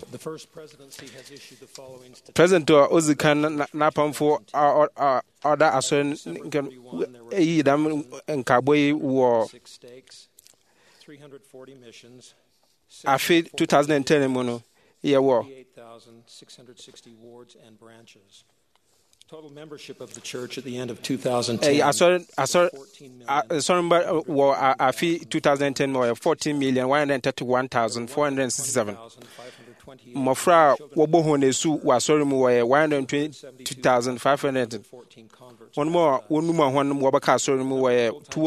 The first presidency has issued the following statistics. President Ozikan Napamfo order aso eyi dam nkaboi wo 6 stakes, 340 missions, afi 2010 mu no ye wo 38,660 wards and branches. Total membership of the church at the end of 2010 asor wo 14,131,520 2010 mo 14,131,467 mofra wo boho nesu wa asori mu wo 122,500 one more one more one wo baka asori mu wo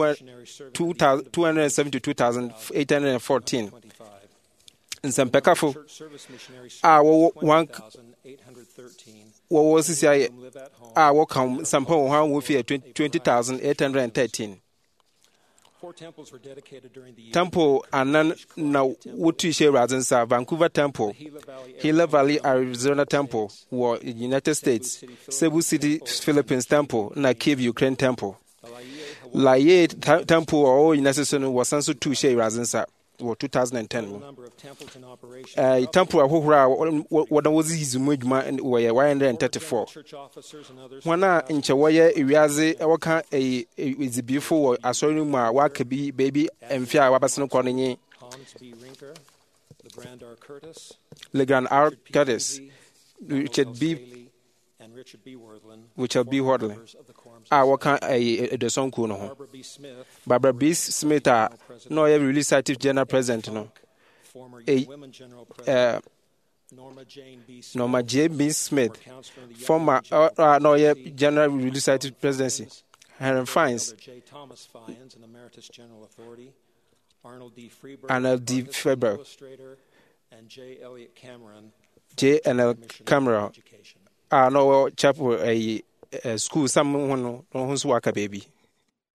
272,814 nsempekafo wo 813 wo sisi aye wo kam sampa wo han wo fi 20,813 Four temples were dedicated during the year. temple anan na wotu she Razensa Vancouver Temple, Gila Valley Arizona Temple wo United States, Cebu City Philippines Temple na Kiev Ukraine Temple. Laie Temple o United States was sanso tu she Razensa wo 2010 mo. Number of temples in operation. Temple ahohora wo was izumu adwuma wo 134. Church officers and others. Wana nche woye ewiaze woka ezibifo wo asori mu a waka bi baby emfi a wabaseno kɔ nenye Hans B. Rinker, LeGrand R. Curtis, Legrand R. Curtis, Richard B. Haley, and Richard B. Worthland, Richard B. Worthland members of the Quorum a woka edesonku no ho. Barbara B. Smith, Barbara B. Smith a no ye legislative general president no. former A- Women General President, Norma Jane B. Smith, Norma J. B. Smith, counselor in the Young former no ye general legislative presidency. Helen Fines, Elder J. Thomas Fyans, an Emeritus General Authority, Arnold D. Freeberg, Arnold D. artist, Freeberg. illustrator, and J. Elliott Cameron, J. N. L. Commissioner Camera of Education. no chapel a school some one no who waka baby.